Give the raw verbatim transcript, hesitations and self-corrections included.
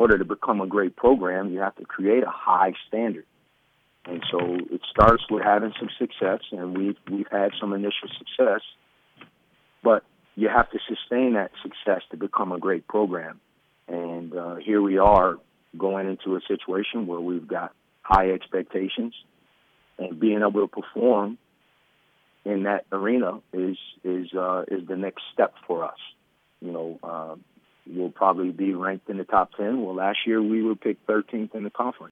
order to become a great program, you have to create a high standard. And so it starts with having some success, and we've, we've had some initial success, but you have to sustain that success to become a great program. And uh, here we are going into a situation where we've got high expectations, and being able to perform in that arena is is uh, is the next step for us. You know, uh, we'll probably be ranked in the top ten. Well, last year we were picked thirteenth in the conference.